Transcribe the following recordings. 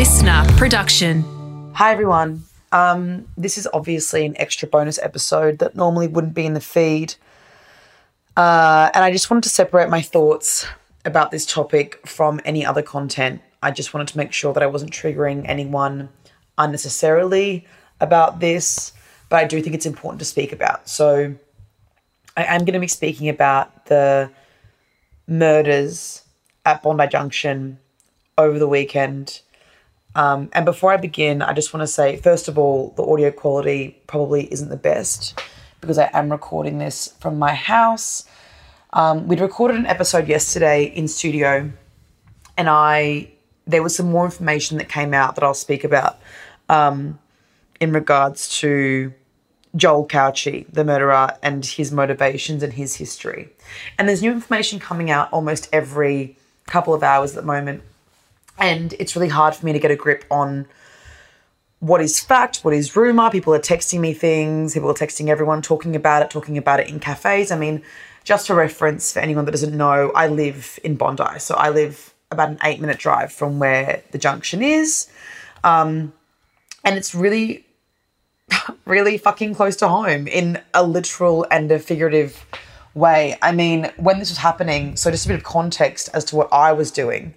listener production. Hi everyone. This is obviously an extra bonus episode that normally wouldn't be in the feed. And I just wanted to separate my thoughts about this topic from any other content. I just wanted to make sure that I wasn't triggering anyone unnecessarily about this, but I do think it's important to speak about. So I am going to be speaking about the murders at Bondi Junction over the weekend. And before I begin, I just want to say, first of all, the audio quality probably isn't the best because I am recording this from my house. We'd recorded an episode yesterday in studio, and there was some more information that came out that I'll speak about in regards to Joel Cauchi, the murderer, and his motivations and his history. And there's new information coming out almost every couple of hours at the moment. And it's really hard for me to get a grip on what is fact, what is rumour. People are texting me things. People are texting everyone, talking about it in cafes. I mean, just for reference, for anyone that doesn't know, I live in Bondi. So I live about an 8-minute drive from where the junction is. And it's really, really fucking close to home in a literal and a figurative way. I mean, when this was happening, so just a bit of context as to what I was doing.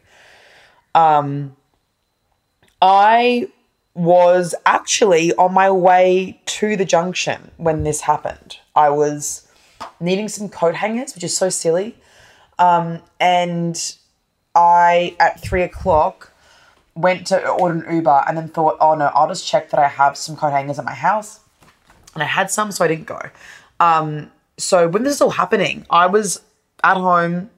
I was actually on my way to the junction when this happened. I was needing some coat hangers, which is so silly. And I, at 3:00, went to order an Uber and then thought, oh no, I'll just check that I have some coat hangers at my house. And I had some, so I didn't go. So when this is all happening, I was at home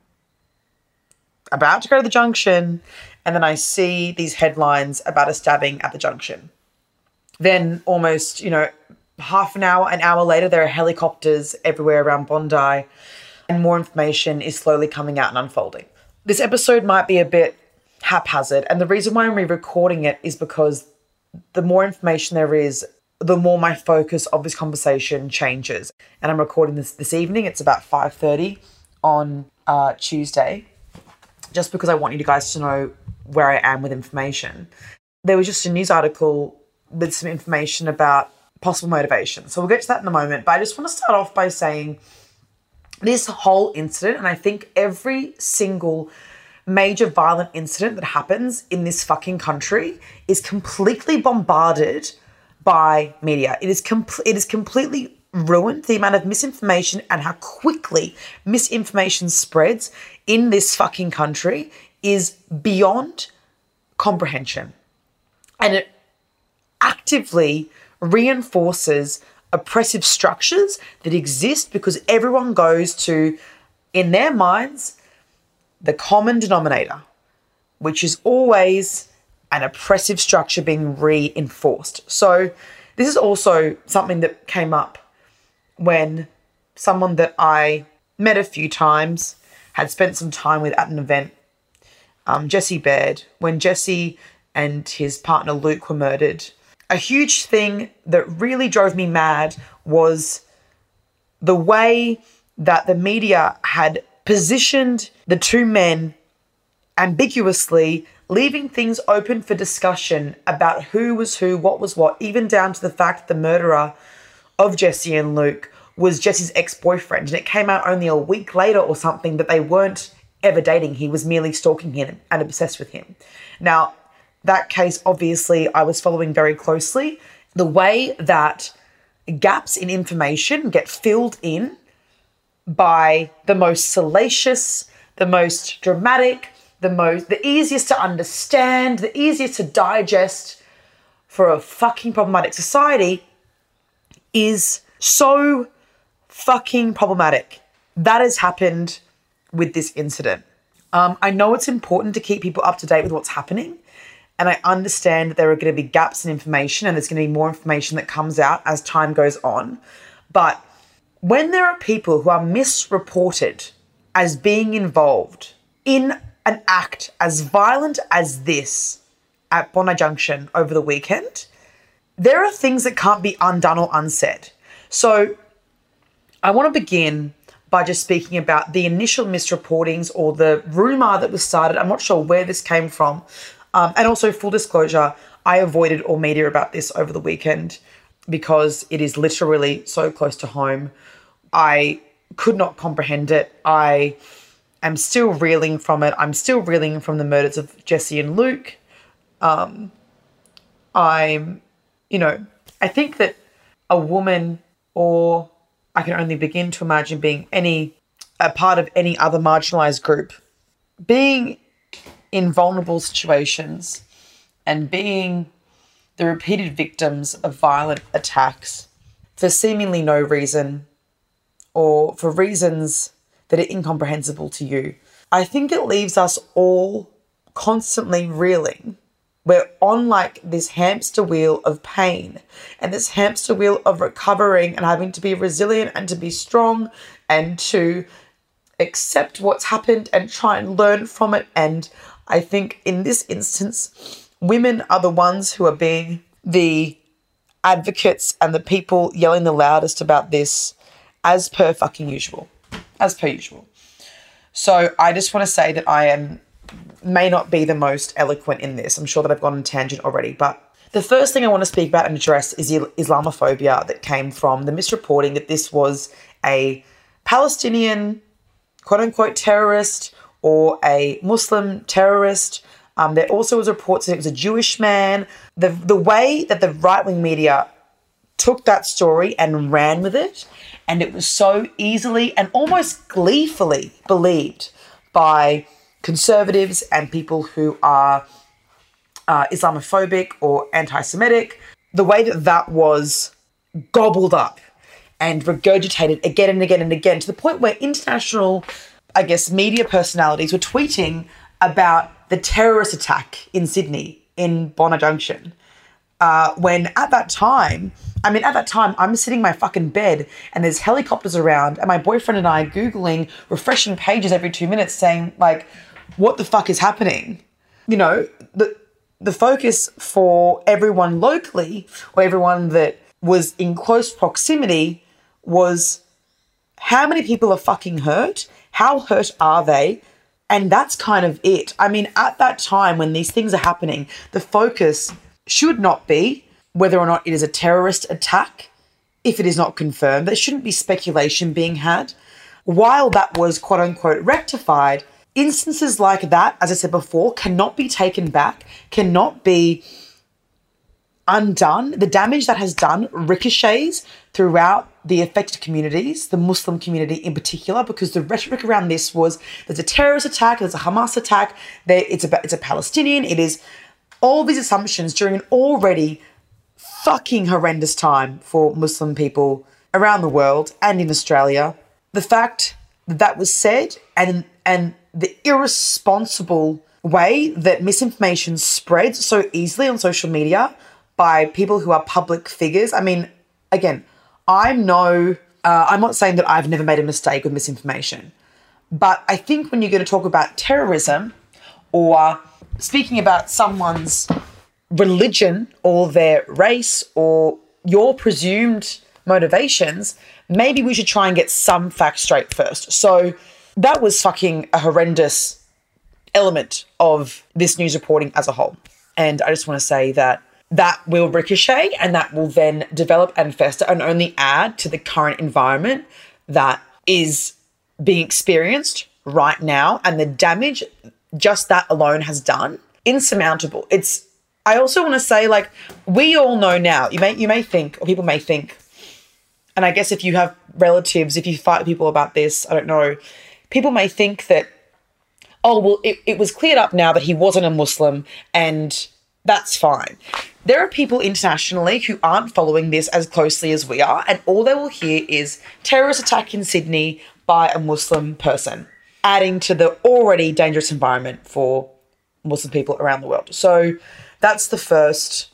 about to go to the junction, and then I see these headlines about a stabbing at the junction. Then almost, half an hour later, there are helicopters everywhere around Bondi, and more information is slowly coming out and unfolding. This episode might be a bit haphazard, and the reason why I'm re-recording it is because the more information there is, the more my focus of this conversation changes. And I'm recording this evening. It's about 5:30 on Tuesday, just because I want you guys to know where I am with information. There was just a news article with some information about possible motivation. So we'll get to that in a moment. But I just want to start off by saying this whole incident, and I think every single major violent incident that happens in this fucking country is completely bombarded by media. It is completely ruined. The amount of misinformation and how quickly misinformation spreads in this fucking country is beyond comprehension. And it actively reinforces oppressive structures that exist because everyone goes to, in their minds, the common denominator, which is always an oppressive structure being reinforced. So this is also something that came up when someone that I met a few times, had spent some time with at an event, Jesse Baird, when Jesse and his partner Luke were murdered. A huge thing that really drove me mad was the way that the media had positioned the two men ambiguously, leaving things open for discussion about who was who, what was what, even down to the fact that the murderer of Jesse and Luke was Jesse's ex-boyfriend. And it came out only a week later or something that they weren't ever dating. He was merely stalking him and obsessed with him. Now, that case, obviously, I was following very closely. The way that gaps in information get filled in by the most salacious, the most dramatic, the easiest to understand, the easiest to digest for a fucking problematic society is so fucking problematic. That has happened with this incident. I know it's important to keep people up to date with what's happening, and I understand that there are going to be gaps in information and there's going to be more information that comes out as time goes on. But when there are people who are misreported as being involved in an act as violent as this at Bondi Junction over the weekend, there are things that can't be undone or unsaid. So I want to begin by just speaking about the initial misreportings or the rumour that was started. I'm not sure where this came from, And also, full disclosure, I avoided all media about this over the weekend because it is literally so close to home. I could not comprehend it. I am still reeling from it. I'm still reeling from the murders of Jesse and Luke. I think that a woman, or I can only begin to imagine being a part of any other marginalised group, being in vulnerable situations and being the repeated victims of violent attacks for seemingly no reason or for reasons that are incomprehensible to you. I think it leaves us all constantly reeling. We're on like this hamster wheel of pain and this hamster wheel of recovering and having to be resilient and to be strong and to accept what's happened and try and learn from it. And I think in this instance, women are the ones who are being the advocates and the people yelling the loudest about this, as per fucking usual. As per usual. So I just want to say that may not be the most eloquent in this. I'm sure that I've gone on a tangent already, but the first thing I want to speak about and address is the Islamophobia that came from the misreporting that this was a Palestinian quote-unquote terrorist or a Muslim terrorist. There also was reports that it was a Jewish man. The way that the right-wing media took that story and ran with it, and it was so easily and almost gleefully believed by conservatives and people who are Islamophobic or anti-Semitic, the way that that was gobbled up and regurgitated again and again and again to the point where international, media personalities were tweeting about the terrorist attack in Sydney, in Bondi Junction. When at that time, I'm sitting in my fucking bed and there's helicopters around and my boyfriend and I Googling, refreshing pages every 2 minutes saying, like, what the fuck is happening? You know, the focus for everyone locally or everyone that was in close proximity was how many people are fucking hurt? How hurt are they? And that's kind of it. I mean, at that time when these things are happening, the focus should not be whether or not it is a terrorist attack, if it is not confirmed. There shouldn't be speculation being had. While that was quote unquote rectified, instances like that, as I said before, cannot be taken back, cannot be undone. The damage that has done ricochets throughout the affected communities, the Muslim community in particular, because the rhetoric around this was there's a terrorist attack, there's a Hamas attack, it's a Palestinian, it is all these assumptions during an already fucking horrendous time for Muslim people around the world and in Australia. The fact that that was said and the irresponsible way that misinformation spreads so easily on social media by people who are public figures. I mean, again, I'm not saying that I've never made a mistake with misinformation, but I think when you're going to talk about terrorism or speaking about someone's religion or their race or your presumed motivations, maybe we should try and get some facts straight first. So that was fucking a horrendous element of this news reporting as a whole. And I just want to say that will ricochet and that will then develop and fester and only add to the current environment that is being experienced right now, and the damage just that alone has done, insurmountable. I also want to say, like, we all know now, you may think, or people may think, and I guess if you have relatives, if you fight with people about this, I don't know, people may think that, oh, well, it was cleared up now that he wasn't a Muslim and that's fine. There are people internationally who aren't following this as closely as we are, and all they will hear is terrorist attack in Sydney by a Muslim person, adding to the already dangerous environment for Muslim people around the world. So that's the first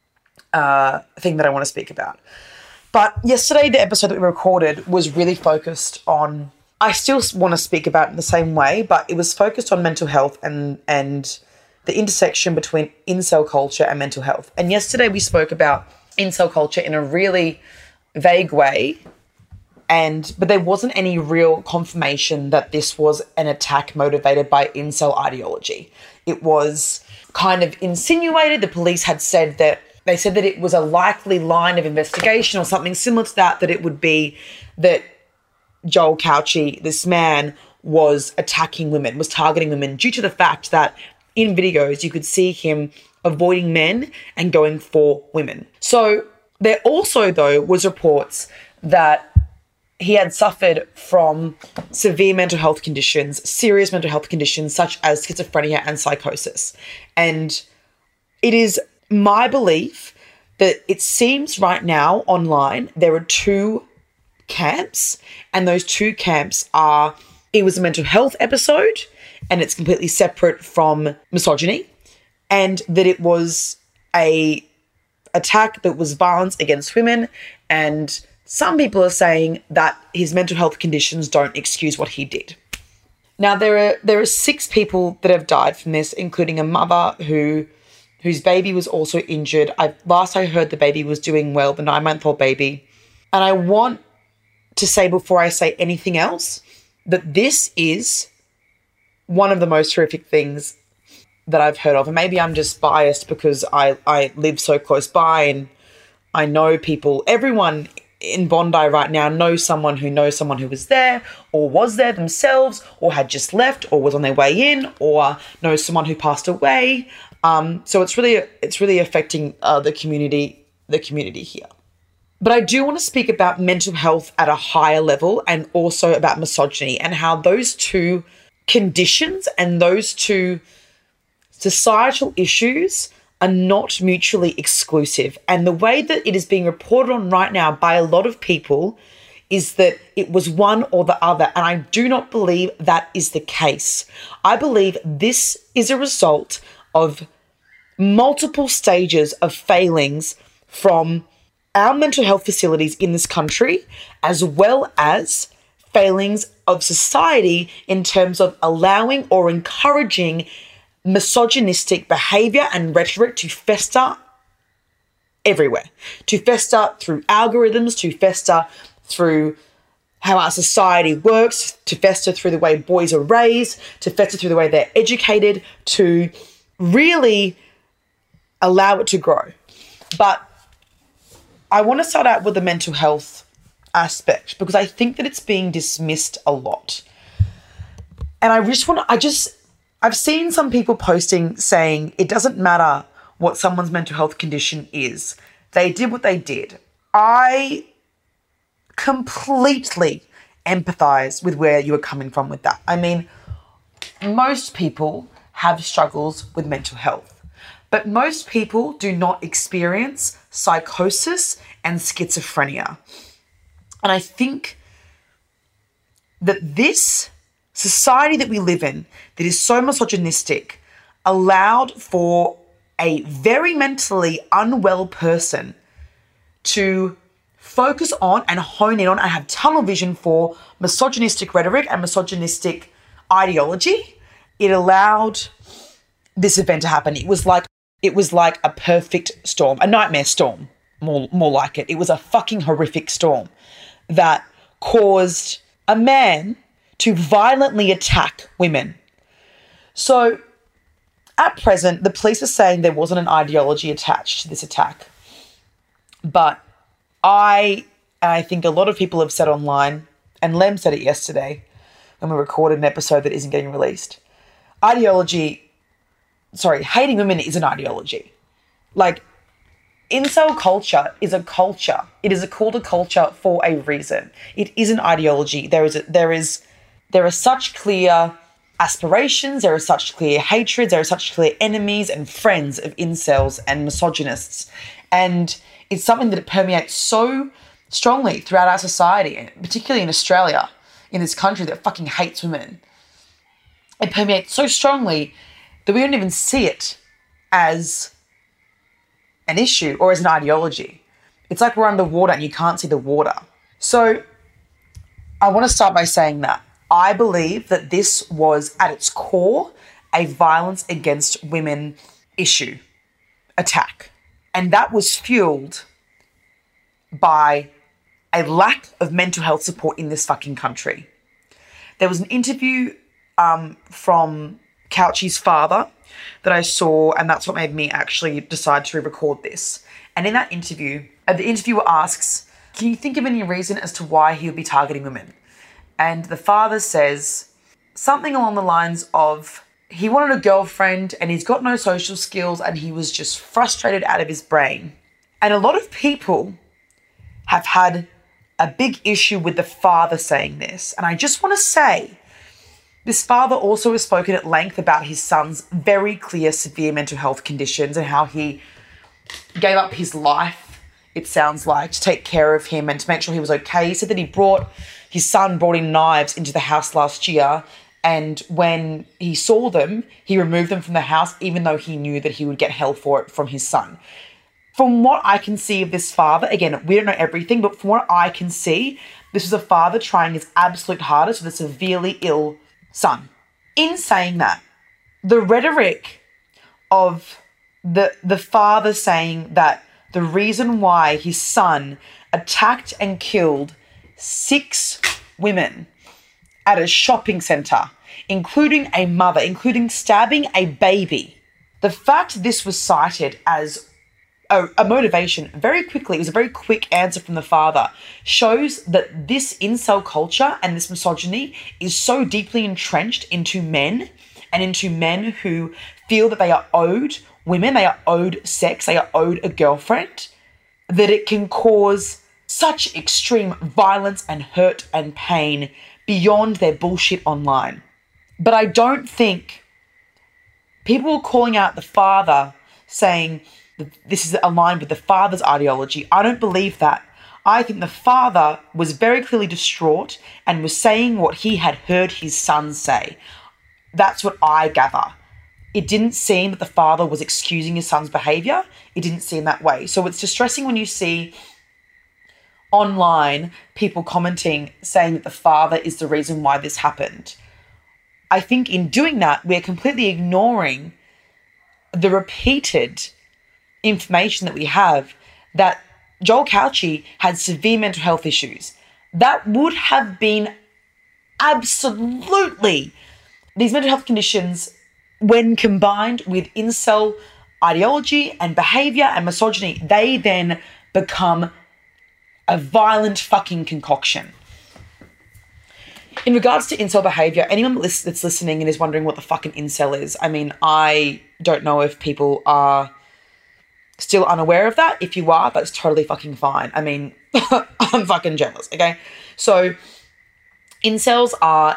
thing that I want to speak about. But yesterday, the episode that we recorded was really focused on, I still want to speak about it in the same way, but it was focused on mental health and the intersection between incel culture and mental health. And yesterday we spoke about incel culture in a really vague way But there wasn't any real confirmation that this was an attack motivated by incel ideology. It was kind of insinuated. The police had said that it was a likely line of investigation or something similar to that it would be that Joel Cauchi, this man, was attacking women, was targeting women due to the fact that in videos you could see him avoiding men and going for women. So there also, though, was reports that he had suffered from severe mental health conditions, serious mental health conditions such as schizophrenia and psychosis. And it is my belief that it seems right now online there are two camps, and those two camps are it was a mental health episode and it's completely separate from misogyny, and that it was a attack that was violence against women, and some people are saying that his mental health conditions don't excuse what he did. Now, there are 6 people that have died from this, including a mother whose baby was also injured. Last I heard, the baby was doing well, the 9-month-old baby. And I want to say before I say anything else that this is one of the most horrific things that I've heard of. And maybe I'm just biased because I live so close by and I know people, everyone in Bondi right now knows someone who was there or was there themselves or had just left or was on their way in or knows someone who passed away. So it's really affecting the community here. But I do want to speak about mental health at a higher level and also about misogyny and how those two conditions and those two societal issues are not mutually exclusive. And the way that it is being reported on right now by a lot of people is that it was one or the other. And I do not believe that is the case. I believe this is a result of multiple stages of failings from our mental health facilities in this country, as well as failings of society in terms of allowing or encouraging misogynistic behavior and rhetoric to fester everywhere, to fester through algorithms, to fester through how our society works, to fester through the way boys are raised, to fester through the way they're educated, to really allow it to grow. But I want to start out with the mental health aspect because I think that it's being dismissed a lot. And I've seen some people posting saying it doesn't matter what someone's mental health condition is. They did what they did. I completely empathize with where you are coming from with that. I mean, most people have struggles with mental health, but most people do not experience psychosis and schizophrenia. And I think that this society that we live in that is so misogynistic allowed for a very mentally unwell person to focus on and hone in on and have tunnel vision for misogynistic rhetoric and misogynistic ideology. It allowed this event to happen. It was like a perfect storm, a nightmare storm, more like it. It was a fucking horrific storm that caused a man to violently attack women. So at present, the police are saying there wasn't an ideology attached to this attack. But I think a lot of people have said online, and Lem said it yesterday when we recorded an episode that isn't getting released. Hating women is an ideology. Like, incel culture is a culture. It is called a culture for a reason. It is an ideology. There are such clear aspirations, there are such clear hatreds, there are such clear enemies and friends of incels and misogynists. And it's something that permeates so strongly throughout our society, particularly in Australia, in this country that fucking hates women. It permeates so strongly that we don't even see it as an issue or as an ideology. It's like we're underwater and you can't see the water. So I want to start by saying that I believe that this was at its core a violence against women issue, attack. And that was fueled by a lack of mental health support in this fucking country. There was an interview from Couchy's father that I saw, and that's what made me actually decide to record this. And in that interview, the interviewer asks, can you think of any reason as to why he would be targeting women? And the father says something along the lines of, he wanted a girlfriend and he's got no social skills and he was just frustrated out of his brain. And a lot of people have had a big issue with the father saying this. And I just want to say, this father also has spoken at length about his son's very clear severe mental health conditions and how he gave up his life, it sounds like, to take care of him and to make sure he was okay. He said that his son brought in knives into the house last year, and when he saw them, he removed them from the house, even though he knew that he would get hell for it from his son. From what I can see of this father, again, we don't know everything, but from what I can see, this was a father trying his absolute hardest with a severely ill son. In saying that, the rhetoric of the father saying that the reason why his son attacked and killed 6 women at a shopping centre, including a mother, including stabbing a baby, the fact this was cited as a motivation very quickly, it was a very quick answer from the father, shows that this incel culture and this misogyny is so deeply entrenched into men and into men who feel that they are owed women, they are owed sex, they are owed a girlfriend, that it can cause such extreme violence and hurt and pain beyond their bullshit online. But I don't think people are calling out the father saying this is aligned with the father's ideology. I don't believe that. I think the father was very clearly distraught and was saying what he had heard his son say. That's what I gather. It didn't seem that the father was excusing his son's behaviour. It didn't seem that way. So it's distressing when you see online people commenting saying that the father is the reason why this happened. I think in doing that, we're completely ignoring the repeated information that we have that Joel Couchy had severe mental health issues. That would have been absolutely, these mental health conditions, when combined with incel ideology and behaviour and misogyny, they then become a violent fucking concoction. In regards to incel behaviour, anyone that's listening and is wondering what the fucking incel is, I mean, I don't know if people are still unaware of that. If you are, that's totally fucking fine. I mean, I'm fucking jealous, okay? So, incels are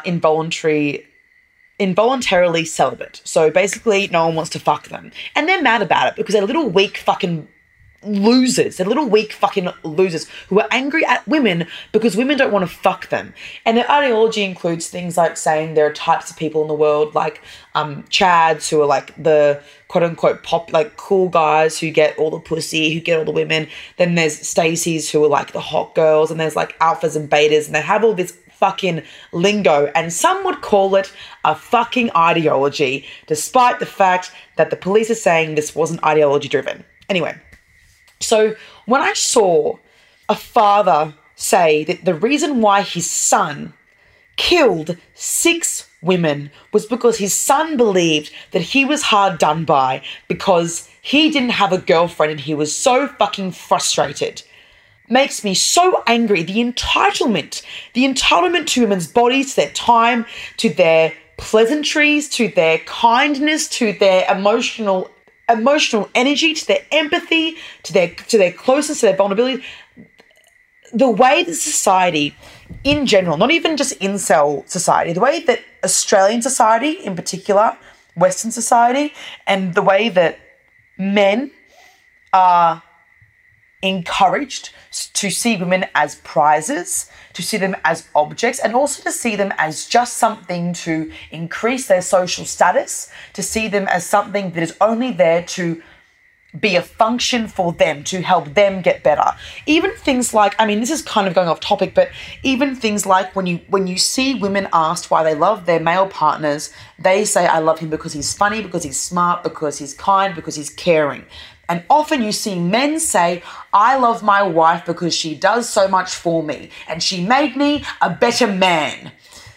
involuntarily celibate. So basically, no one wants to fuck them. And they're mad about it because they're little weak fucking losers. They're little weak fucking losers who are angry at women because women don't want to fuck them. And their ideology includes things like saying there are types of people in the world like Chads, who are like the quote-unquote cool guys who get all the pussy, who get all the women. Then there's Stacey's, who are like the hot girls, and there's like alphas and betas, and they have all this fucking lingo, and some would call it a fucking ideology, despite the fact that the police are saying this wasn't ideology driven. Anyway, so when I saw a father say that the reason why his son killed 6 women was because his son believed that he was hard done by because he didn't have a girlfriend and he was so fucking frustrated, makes me so angry. The entitlement to women's bodies, to their time, to their pleasantries, to their kindness, to their emotional energy, to their empathy, to their closeness, to their vulnerability. The way that society in general, not even just incel society, the way that Australian society in particular, Western society, and the way that men are encouraged to see women as prizes, to see them as objects, and also to see them as just something to increase their social status, to see them as something that is only there to be a function for them, to help them get better. Even things like, I mean, this is kind of going off topic, but even things like when you see women asked why they love their male partners, they say, I love him because he's funny, because he's smart, because he's kind, because he's caring. And often you see men say, I love my wife because she does so much for me and she made me a better man.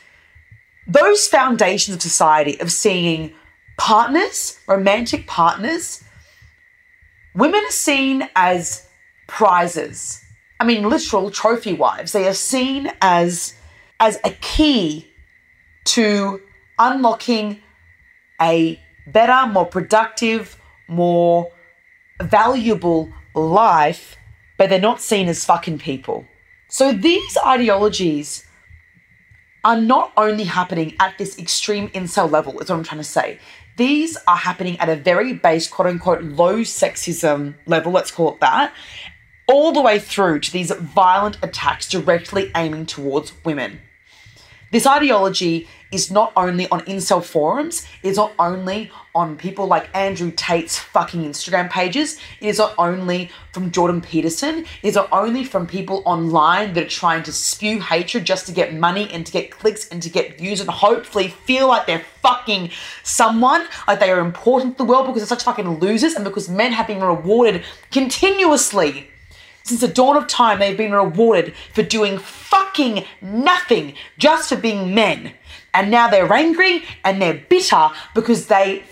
Those foundations of society of seeing partners, romantic partners, women are seen as prizes. I mean, literal trophy wives. They are seen as a key to unlocking a better, more productive, more valuable life, but they're not seen as fucking people. So these ideologies are not only happening at this extreme incel level, is what I'm trying to say. These are happening at a very base, quote unquote, low sexism level, let's call it that, all the way through to these violent attacks directly aiming towards women. This ideology is not only on incel forums, it is not only on people like Andrew Tate's fucking Instagram pages, it is not only from Jordan Peterson, it is not only from people online that are trying to spew hatred just to get money and to get clicks and to get views and hopefully feel like they're fucking someone, like they are important to the world because they're such fucking losers and because men have been rewarded continuously. Since the dawn of time, they've been rewarded for doing fucking nothing just for being men. And now they're angry and they're bitter because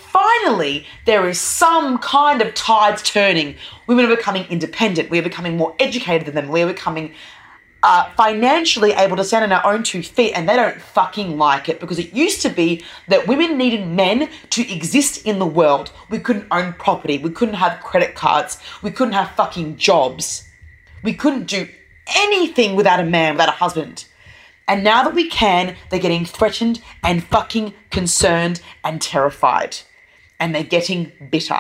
there is some kind of tides turning. Women are becoming independent. We're becoming more educated than them. We're becoming financially able to stand on our own 2 feet, and they don't fucking like it because it used to be that women needed men to exist in the world. We couldn't own property. We couldn't have credit cards. We couldn't have fucking jobs. We couldn't do anything without a man, without a husband. And now that we can, they're getting threatened and fucking concerned and terrified. And they're getting bitter.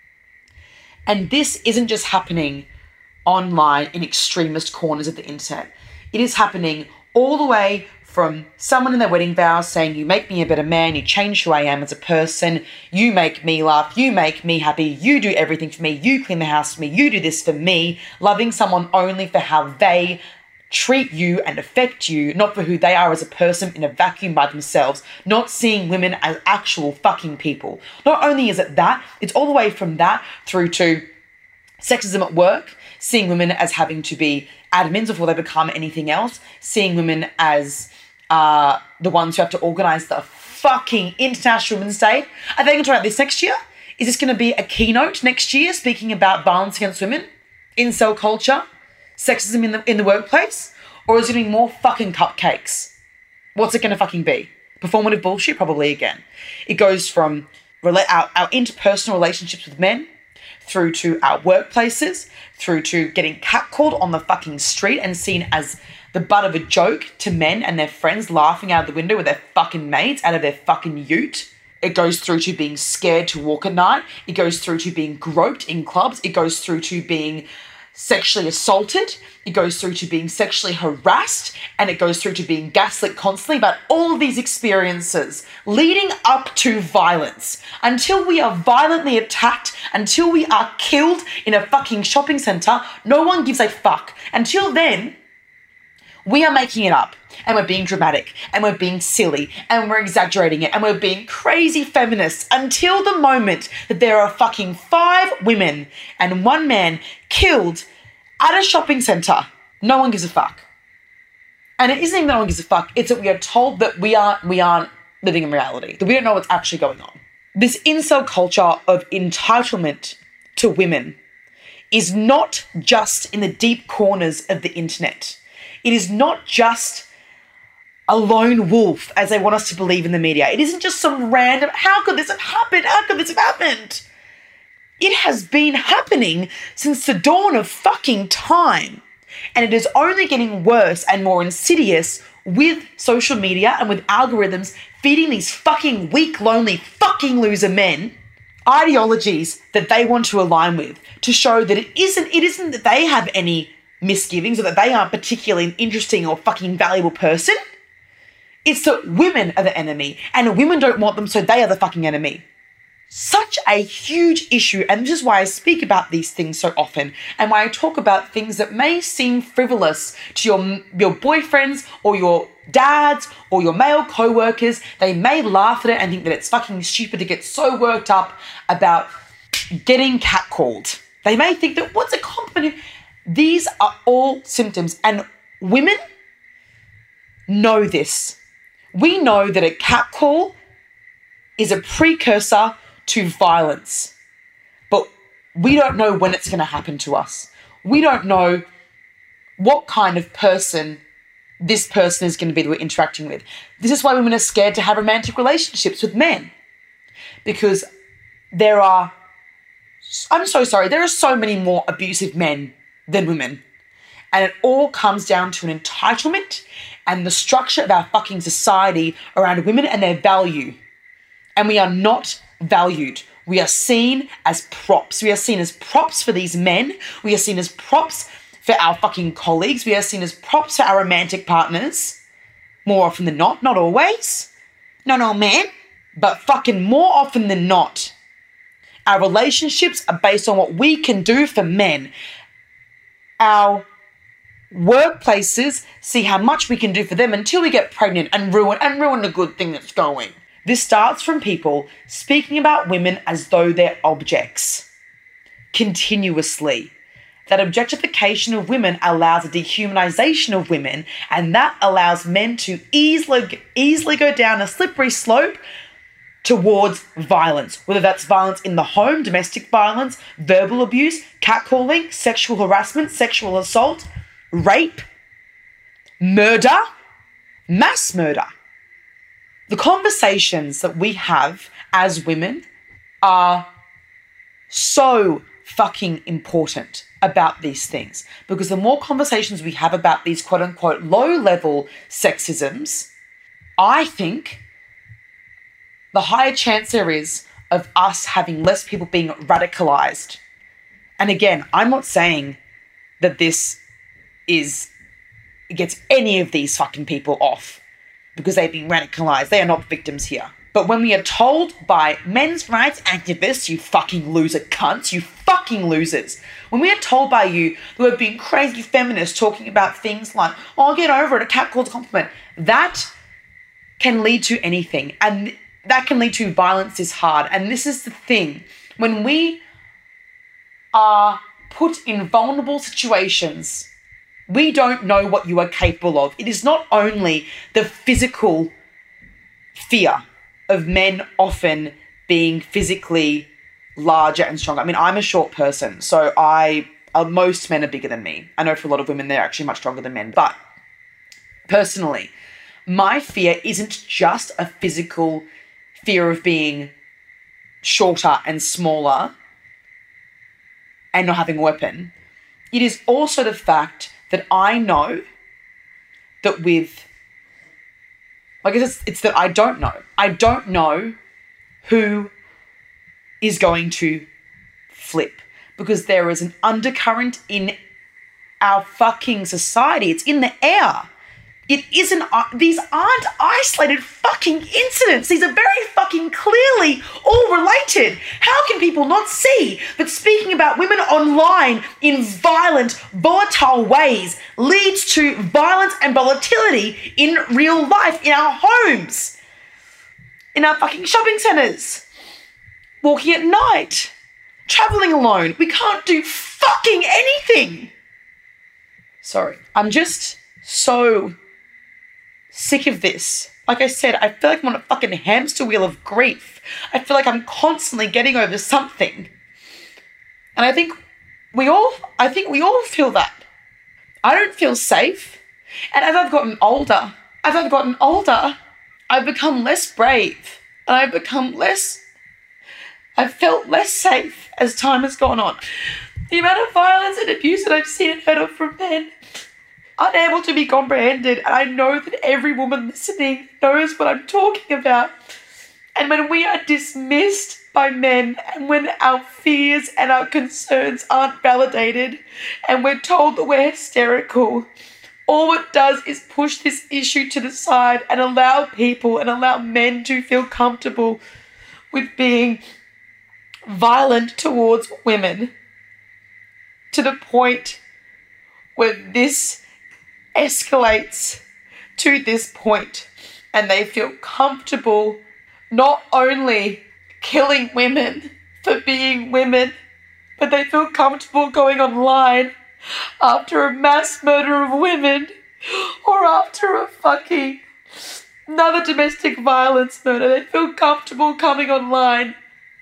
And this isn't just happening online in extremist corners of the internet. It is happening all the way from someone in their wedding vows saying, you make me a better man, you change who I am as a person, you make me laugh, you make me happy, you do everything for me, you clean the house for me, you do this for me, loving someone only for how they treat you and affect you, not for who they are as a person in a vacuum by themselves, not seeing women as actual fucking people. Not only is it that, it's all the way from that through to sexism at work, seeing women as having to be admins before they become anything else, seeing women as the ones who have to organise the fucking International Women's Day. Are they going to talk about this next year? Is this going to be a keynote next year speaking about violence against women, incel culture, sexism in the workplace? Or is it going to be more fucking cupcakes? What's it going to fucking be? Performative bullshit? Probably again. It goes from our interpersonal relationships with men through to our workplaces, through to getting catcalled on the fucking street and seen as the butt of a joke to men and their friends laughing out of the window with their fucking mates out of their fucking ute. It goes through to being scared to walk at night. It goes through to being groped in clubs. It goes through to being sexually assaulted. It goes through to being sexually harassed. And it goes through to being gaslit constantly about all of these experiences leading up to violence. Until we are violently attacked, until we are killed in a fucking shopping centre, no one gives a fuck. Until then, we are making it up, and we're being dramatic, and we're being silly, and we're exaggerating it, and we're being crazy feminists until the moment that there are fucking 5 women and 1 man killed at a shopping centre. No one gives a fuck. And it isn't even that no one gives a fuck, it's that we are told that we aren't living in reality, that we don't know what's actually going on. This incel culture of entitlement to women is not just in the deep corners of the internet. It is not just a lone wolf, as they want us to believe in the media. It isn't just some random, how could this have happened? How could this have happened? It has been happening since the dawn of fucking time. And it is only getting worse and more insidious with social media and with algorithms feeding these fucking weak, lonely, fucking loser men ideologies that they want to align with to show that it isn't that they have any misgivings or that they aren't particularly an interesting or fucking valuable person. It's that women are the enemy and women don't want them, so they are the fucking enemy. Such a huge issue, and this is why I speak about these things so often and why I talk about things that may seem frivolous to your boyfriends or your dads or your male co-workers. They may laugh at it and think that it's fucking stupid to get so worked up about getting catcalled. They may think that what's a compliment? These are all symptoms, and women know this. We know that a catcall is a precursor to violence, but we don't know when it's going to happen to us. We don't know what kind of person this person is going to be that we're interacting with. This is why women are scared to have romantic relationships with men, because there are so many more abusive men than women. And it all comes down to an entitlement and the structure of our fucking society around women and their value. And we are not valued. We are seen as props. We are seen as props for these men. We are seen as props for our fucking colleagues. We are seen as props for our romantic partners. More often than not. Not always. Not all men. But fucking more often than not, our relationships are based on what we can do for men. Our workplaces see how much we can do for them until we get pregnant and ruin the good thing that's going. This starts from people speaking about women as though they're objects. Continuously. That objectification of women allows a dehumanization of women, and that allows men to easily go down a slippery slope towards violence, whether that's violence in the home, domestic violence, verbal abuse, catcalling, sexual harassment, sexual assault, rape, murder, mass murder. The conversations that we have as women are so fucking important about these things, because the more conversations we have about these quote unquote low-level sexisms, I think the higher chance there is of us having less people being radicalized. And again, I'm not saying that this gets any of these fucking people off because they've been radicalized. They are not victims here. But when we are told by men's rights activists, you fucking loser cunts, you fucking losers. When we are told by you who have been crazy feminists talking about things like, oh, get over it, a cat calls a compliment, that can lead to anything. And that can lead to violence is hard. And this is the thing. When we are put in vulnerable situations, we don't know what you are capable of. It is not only the physical fear of men often being physically larger and stronger. I mean, I'm a short person, so most men are bigger than me. I know for a lot of women, they're actually much stronger than men. But personally, my fear isn't just a physical fear of being shorter and smaller and not having a weapon. It is also the fact that I know that it's that I don't know. I don't know who is going to flip, because there is an undercurrent in our fucking society. It's in the air. These aren't isolated fucking incidents. These are very fucking clearly all related. How can people not see that speaking about women online in violent, volatile ways leads to violence and volatility in real life, in our homes, in our fucking shopping centres, walking at night, travelling alone? We can't do fucking anything. Sorry. I'm just so sick of this. Like I said, I feel like I'm on a fucking hamster wheel of grief. I feel like I'm constantly getting over something. And I think we all feel that. I don't feel safe. And as I've gotten older, I've become less brave. And I've felt less safe as time has gone on. The amount of violence and abuse that I've seen and heard of from men, unable to be comprehended. And I know that every woman listening knows what I'm talking about. And when we are dismissed by men, and when our fears and our concerns aren't validated, and we're told that we're hysterical, all it does is push this issue to the side and allow people and allow men to feel comfortable with being violent towards women, to the point where this escalates to this point, and they feel comfortable not only killing women for being women, but they feel comfortable going online after a mass murder of women or after a fucking another domestic violence murder. They feel comfortable coming online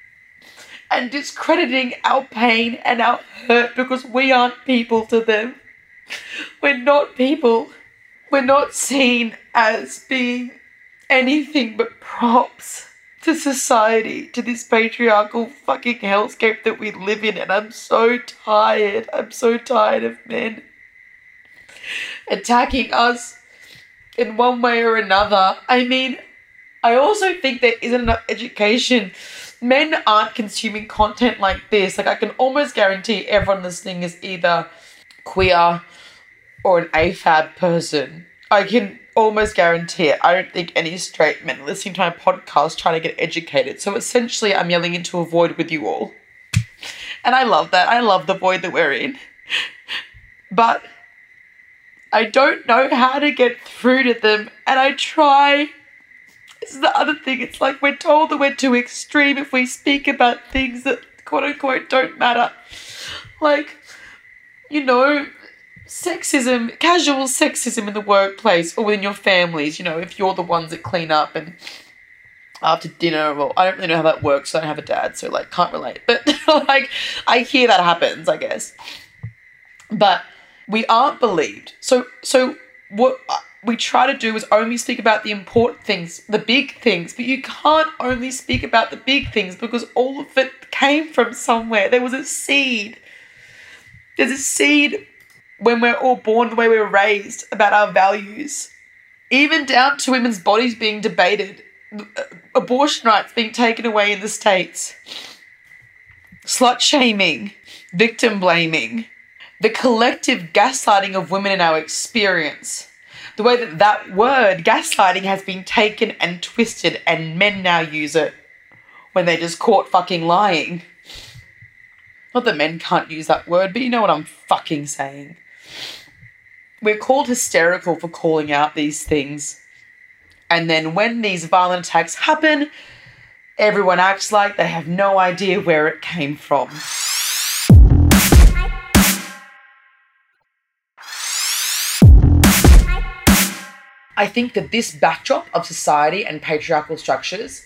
and discrediting our pain and our hurt because we aren't people to them. We're not people. We're not seen as being anything but props to society, to this patriarchal fucking hellscape that we live in. And I'm so tired. I'm so tired of men attacking us in one way or another. I mean, I also think there isn't enough education. Men aren't consuming content like this. Like, I can almost guarantee everyone listening is either queer or an AFAB person. I can almost guarantee it. I don't think any straight men listening to my podcast trying to get educated. So essentially, I'm yelling into a void with you all. And I love that. I love the void that we're in. But I don't know how to get through to them. And I try. This is the other thing. It's like we're told that we're too extreme if we speak about things that quote unquote don't matter. Like, you know, sexism, casual sexism in the workplace or within your families, you know, if you're the ones that clean up and after dinner, well, I don't really know how that works. I don't have a dad, so like can't relate. But like I hear that happens, I guess. But we aren't believed. So what we try to do is only speak about the important things, the big things, but you can't only speak about the big things because all of it came from somewhere. There was a seed. There's a seed when we're all born, the way we were raised, about our values, even down to women's bodies being debated, abortion rights being taken away in the States, slut shaming, victim blaming, the collective gaslighting of women in our experience, the way that that word gaslighting has been taken and twisted and men now use it when they're just caught fucking lying. Not that men can't use that word, but you know what I'm fucking saying. We're called hysterical for calling out these things. And then when these violent attacks happen, everyone acts like they have no idea where it came from. I think that this backdrop of society and patriarchal structures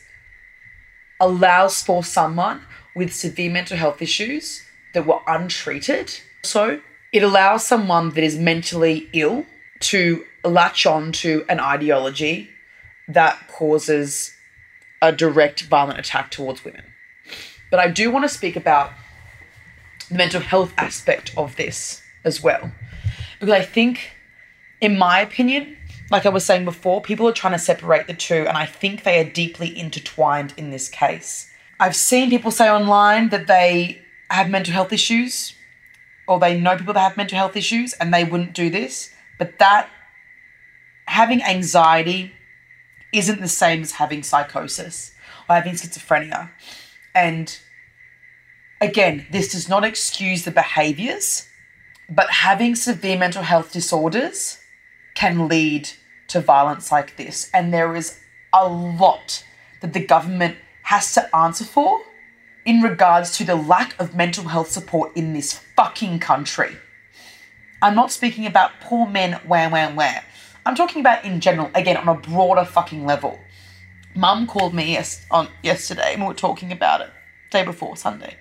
allows for someone with severe mental health issues that were untreated. So it allows someone that is mentally ill to latch on to an ideology that causes a direct violent attack towards women. But I do want to speak about the mental health aspect of this as well. Because I think, in my opinion, like I was saying before, people are trying to separate the two, and I think they are deeply intertwined in this case. I've seen people say online that they have mental health issues, or they know people that have mental health issues and they wouldn't do this, but that having anxiety isn't the same as having psychosis or having schizophrenia. And again, this does not excuse the behaviours, but having severe mental health disorders can lead to violence like this. And there is a lot that the government has to answer for in regards to the lack of mental health support in this fucking country. I'm not speaking about poor men, where. I'm talking about in general, again, on a broader fucking level. Mum called me yesterday and we were talking about it, day before, Sunday.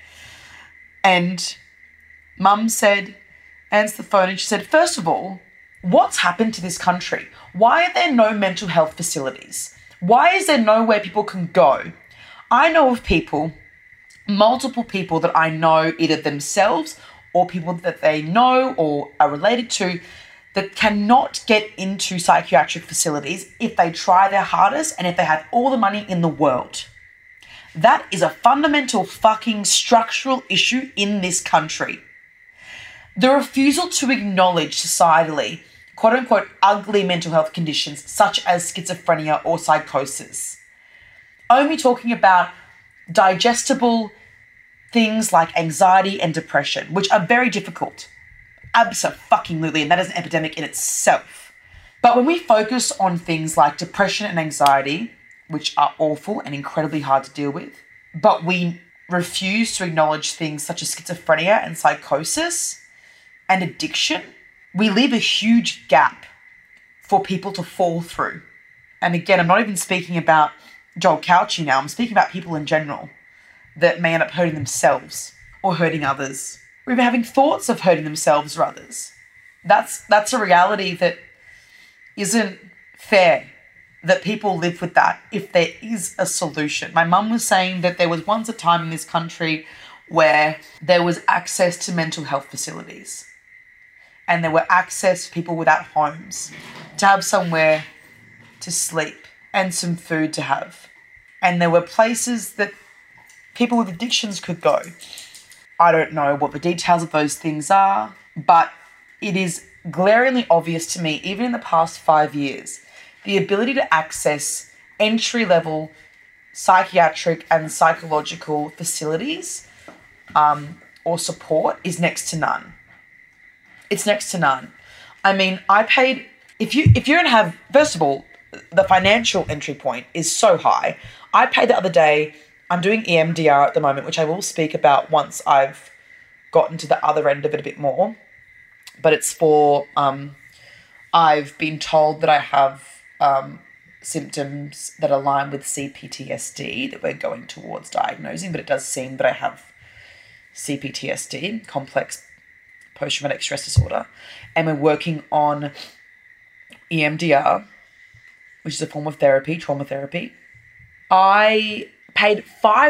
And Mum said, answered the phone and she said, first of all, what's happened to this country? Why are there no mental health facilities? Why is there nowhere people can go? I know of people, multiple people that I know, either themselves or people that they know or are related to, that cannot get into psychiatric facilities if they try their hardest and if they have all the money in the world. That is a fundamental fucking structural issue in this country. The refusal to acknowledge societally, quote unquote, ugly mental health conditions such as schizophrenia or psychosis. Only talking about digestible things like anxiety and depression, which are very difficult. Abso-fucking-lutely, and that is an epidemic in itself. But when we focus on things like depression and anxiety, which are awful and incredibly hard to deal with, but we refuse to acknowledge things such as schizophrenia and psychosis and addiction, we leave a huge gap for people to fall through. And again, I'm not even speaking about Joel Cauchi now. I'm speaking about people in general that may end up hurting themselves or hurting others, or even having thoughts of hurting themselves or others. That's a reality that isn't fair, that people live with that if there is a solution. My mum was saying that there was once a time in this country where there was access to mental health facilities and there were access to people without homes to have somewhere to sleep and some food to have. And there were places that people with addictions could go. I don't know what the details of those things are, but it is glaringly obvious to me, even in the past 5 years, the ability to access entry-level psychiatric and psychological facilities or support is next to none. It's next to none. I mean, I paid, if you don't have, first of all, the financial entry point is so high. I paid the other day, I'm doing EMDR at the moment, which I will speak about once I've gotten to the other end of it a bit more. But it's for, I've been told that I have symptoms that align with CPTSD that we're going towards diagnosing, but it does seem that I have CPTSD, complex post-traumatic stress disorder, and we're working on EMDR, which is a form of therapy, trauma therapy. I paid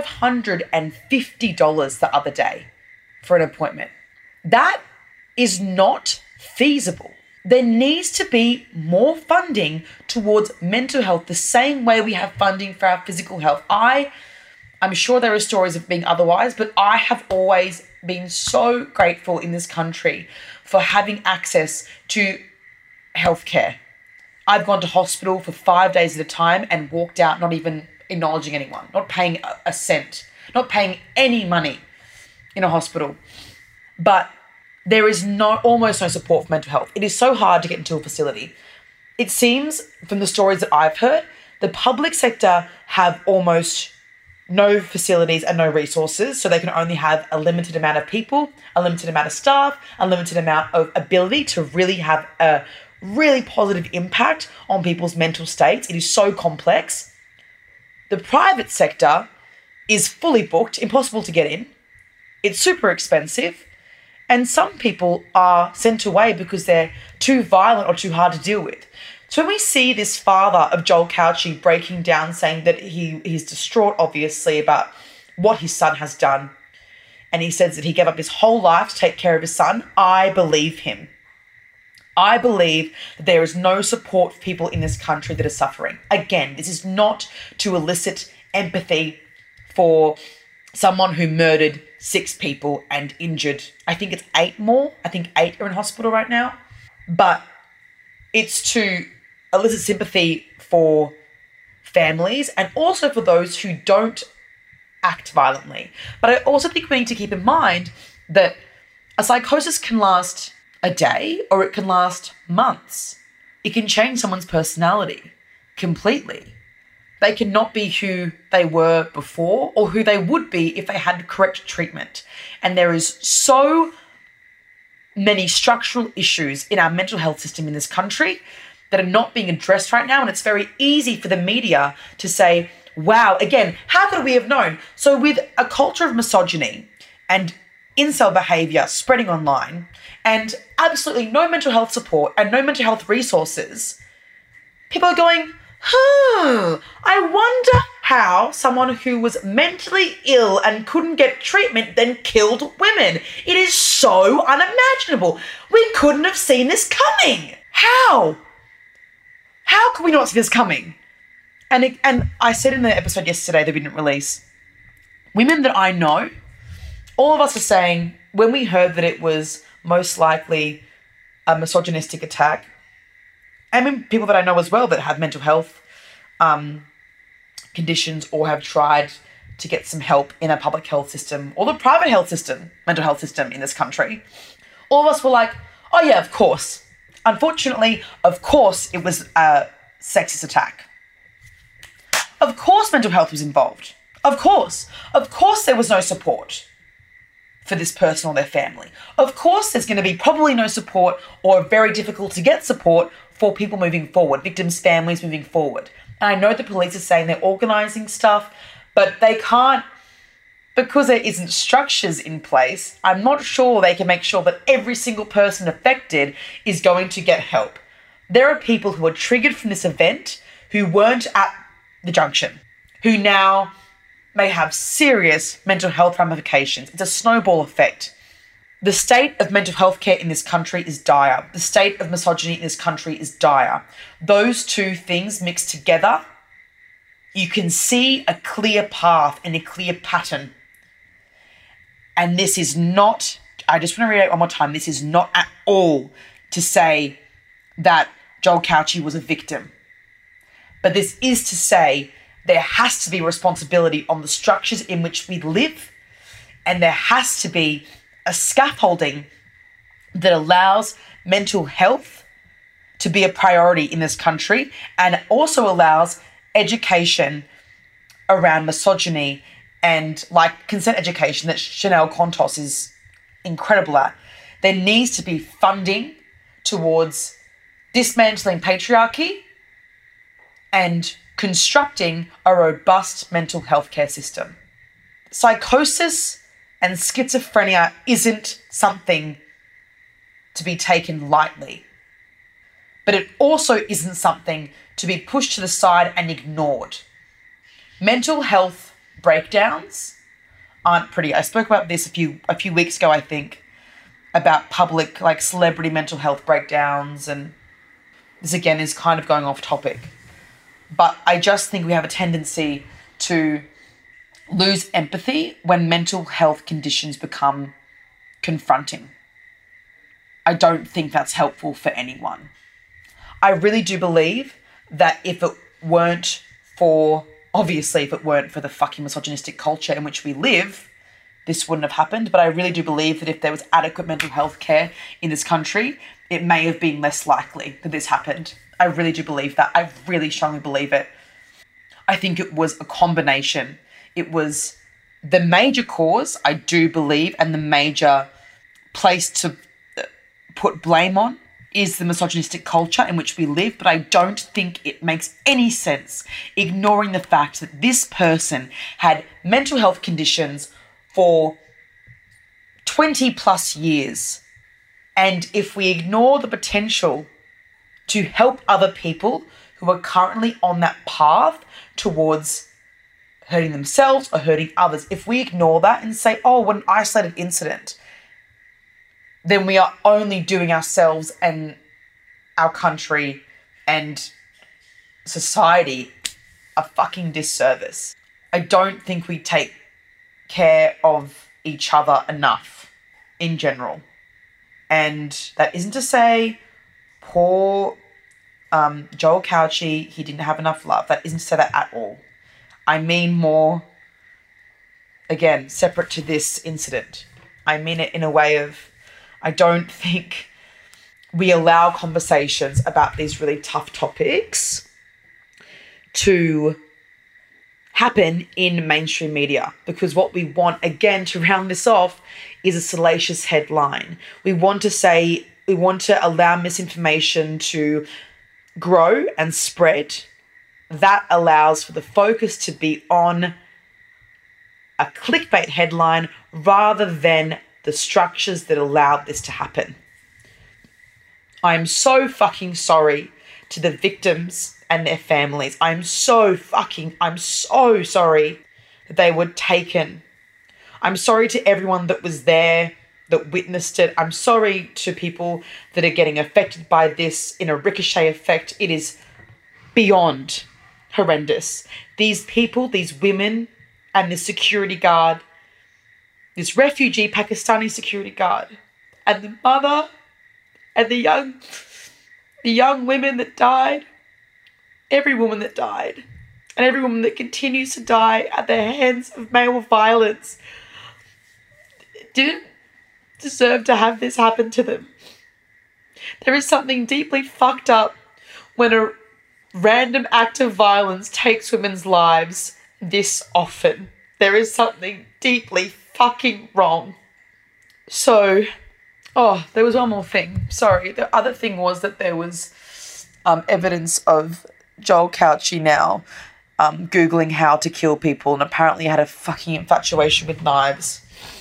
$550 the other day for an appointment. That is not feasible. There needs to be more funding towards mental health the same way we have funding for our physical health. I'm sure there are stories of being otherwise, but I have always been so grateful in this country for having access to healthcare. I've gone to hospital for 5 days at a time and walked out not even acknowledging anyone, not paying a cent, not paying any money in a hospital. But there is almost no support for mental health. It is so hard to get into a facility. It seems from the stories that I've heard, the public sector have almost no facilities and no resources, so they can only have a limited amount of people, a limited amount of staff, a limited amount of ability to really have a really positive impact on people's mental states. It is so complex. The private sector is fully booked, impossible to get in. It's super expensive. And some people are sent away because they're too violent or too hard to deal with. So when we see this father of Joel Cauchi breaking down, saying that he's distraught, obviously, about what his son has done, and he says that he gave up his whole life to take care of his son, I believe him. I believe that there is no support for people in this country that are suffering. Again, this is not to elicit empathy for someone who murdered 6 people and injured, I think it's 8 more. I think 8 are in hospital right now. But it's to elicit sympathy for families and also for those who don't act violently. But I also think we need to keep in mind that a psychosis can last a day or it can last months. It can change someone's personality completely. They cannot be who they were before or who they would be if they had correct treatment. And there is so many structural issues in our mental health system in this country that are not being addressed right now. And it's very easy for the media to say, wow, again, how could we have known? So with a culture of misogyny and incel behavior spreading online and absolutely no mental health support and no mental health resources, people are going, I wonder how someone who was mentally ill and couldn't get treatment then killed women. It is so unimaginable. We couldn't have seen this coming. How? How could we not see this coming? And I said in the episode yesterday that we didn't release, women that I know, all of us are saying when we heard that it was most likely a misogynistic attack, I mean, people that I know as well that have mental health conditions or have tried to get some help in a public health system or the private health system, mental health system in this country, all of us were like, oh yeah, of course. Unfortunately, of course, it was a sexist attack. Of course mental health was involved. Of course there was no support for this person or their family. Of course there's going to be probably no support or very difficult to get support for people moving forward, victims' families moving forward. And I know the police are saying they're organising stuff, but they can't, because there isn't structures in place. I'm not sure they can make sure that every single person affected is going to get help. There are people who are triggered from this event who weren't at the junction, who now may have serious mental health ramifications. It's a snowball effect. The state of mental health care in this country is dire. The state of misogyny in this country is dire. Those two things mixed together, you can see a clear path and a clear pattern. And this is not, I just want to reiterate one more time, this is not at all to say that Joel Cauchi was a victim. But this is to say there has to be responsibility on the structures in which we live, and there has to be a scaffolding that allows mental health to be a priority in this country and also allows education around misogyny and like consent education that Chanel Contos is incredible at. There needs to be funding towards dismantling patriarchy and constructing a robust mental health care system. Psychosis and schizophrenia isn't something to be taken lightly, but it also isn't something to be pushed to the side and ignored. Mental health breakdowns aren't pretty. I spoke about this a few weeks ago, I think, about public, like celebrity mental health breakdowns, and this again is kind of going off topic. But I just think we have a tendency to lose empathy when mental health conditions become confronting. I don't think that's helpful for anyone. I really do believe that if it weren't for the fucking misogynistic culture in which we live, this wouldn't have happened. But I really do believe that if there was adequate mental health care in this country, it may have been less likely that this happened. I really do believe that. I really strongly believe it. I think it was a combination. It was the major cause, I do believe, and the major place to put blame on is the misogynistic culture in which we live, but I don't think it makes any sense ignoring the fact that this person had mental health conditions for 20 plus years. And if we ignore the potential to help other people who are currently on that path towards hurting themselves or hurting others, if we ignore that and say, oh, what an isolated incident, then we are only doing ourselves and our country and society a fucking disservice. I don't think we take care of each other enough in general. And that isn't to say poor Joel Cauchi, he didn't have enough love. That isn't to say that at all. I mean more, again, separate to this incident. I mean it in a way of, I don't think we allow conversations about these really tough topics to happen in mainstream media, because what we want, again, to round this off, is a salacious headline. We want to allow misinformation to grow and spread. That allows for the focus to be on a clickbait headline rather than the structures that allowed this to happen. I'm so fucking sorry to the victims and their families. I'm so sorry that they were taken. I'm sorry to everyone that was there, that witnessed it. I'm sorry to people that are getting affected by this in a ricochet effect. It is beyond horrendous. These people, these women, and this security guard, this refugee Pakistani security guard, and the mother, and the young women that died, every woman that died, and every woman that continues to die at the hands of male violence, didn't deserve to have this happen to them. There is something deeply fucked up when a random act of violence takes women's lives this often. There is something deeply fucking wrong. So, there was one more thing. Sorry. The other thing was that there was evidence of Joel Couchy now Googling how to kill people, and apparently had a fucking infatuation with knives.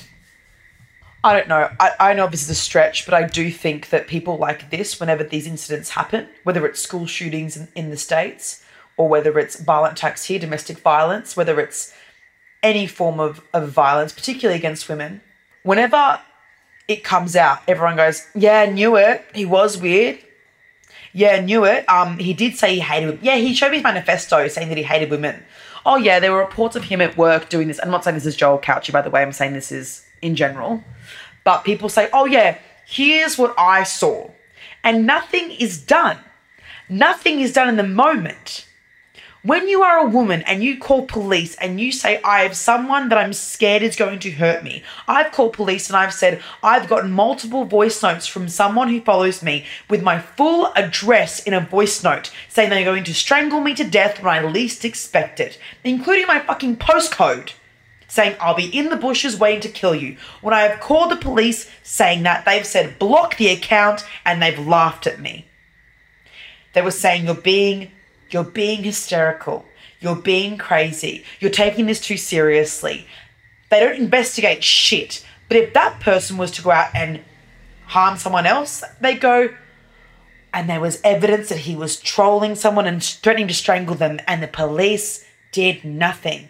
I don't know. I know this is a stretch, but I do think that people like this, whenever these incidents happen, whether it's school shootings in the States or whether it's violent attacks here, domestic violence, whether it's any form of violence, particularly against women, whenever it comes out, everyone goes, yeah, knew it. He was weird. Yeah, knew it. He did say he hated women. Yeah, he showed me his manifesto saying that he hated women. Oh, yeah, there were reports of him at work doing this. I'm not saying this is Joel Couchy, by the way. I'm saying this is in general. But people say, oh, yeah, here's what I saw. And nothing is done. Nothing is done in the moment. When you are a woman and you call police and you say, I have someone that I'm scared is going to hurt me. I've called police and I've said, I've gotten multiple voice notes from someone who follows me with my full address in a voice note saying they're going to strangle me to death when I least expect it, including my fucking postcode, saying I'll be in the bushes waiting to kill you. When I have called the police saying that, they've said block the account and they've laughed at me. They were saying you're being hysterical. You're being crazy. You're taking this too seriously. They don't investigate shit. But if that person was to go out and harm someone else, they go, and there was evidence that he was trolling someone and threatening to strangle them, and the police did nothing.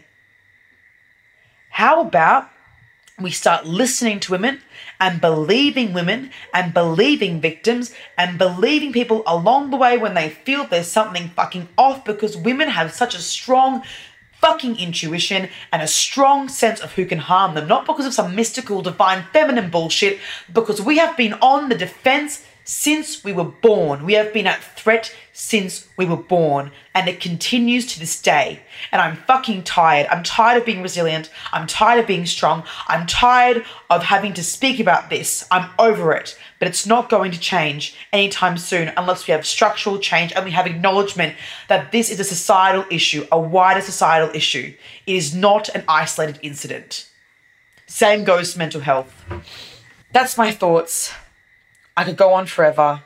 How about we start listening to women and believing victims and believing people along the way when they feel there's something fucking off, because women have such a strong fucking intuition and a strong sense of who can harm them, not because of some mystical divine feminine bullshit, because we have been on the defense since we were born. We have been at threat since we were born, and it continues to this day. And I'm fucking tired. I'm tired of being resilient. I'm tired of being strong. I'm tired of having to speak about this. I'm over it. But it's not going to change anytime soon unless we have structural change and we have acknowledgement that this is a societal issue, a wider societal issue. It is not an isolated incident. Same goes to mental health. That's my thoughts. I could go on forever.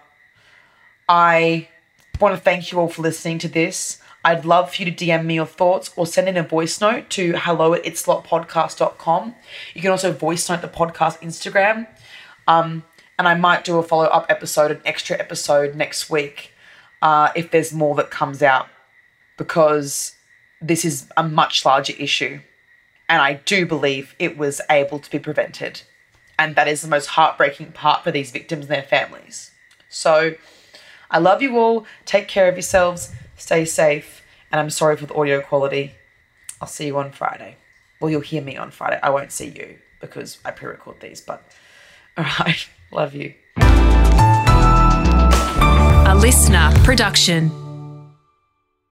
I want to thank you all for listening to this. I'd love for you to DM me your thoughts or send in a voice note to hello@itslotpodcast.com. You can also voice note the podcast Instagram. And I might do a follow-up episode, an extra episode next week if there's more that comes out, because this is a much larger issue. And I do believe it was able to be prevented. And that is the most heartbreaking part for these victims and their families. So I love you all. Take care of yourselves. Stay safe. And I'm sorry for the audio quality. I'll see you on Friday. Well, you'll hear me on Friday. I won't see you because I pre-record these. But all right. Love you. A listener production.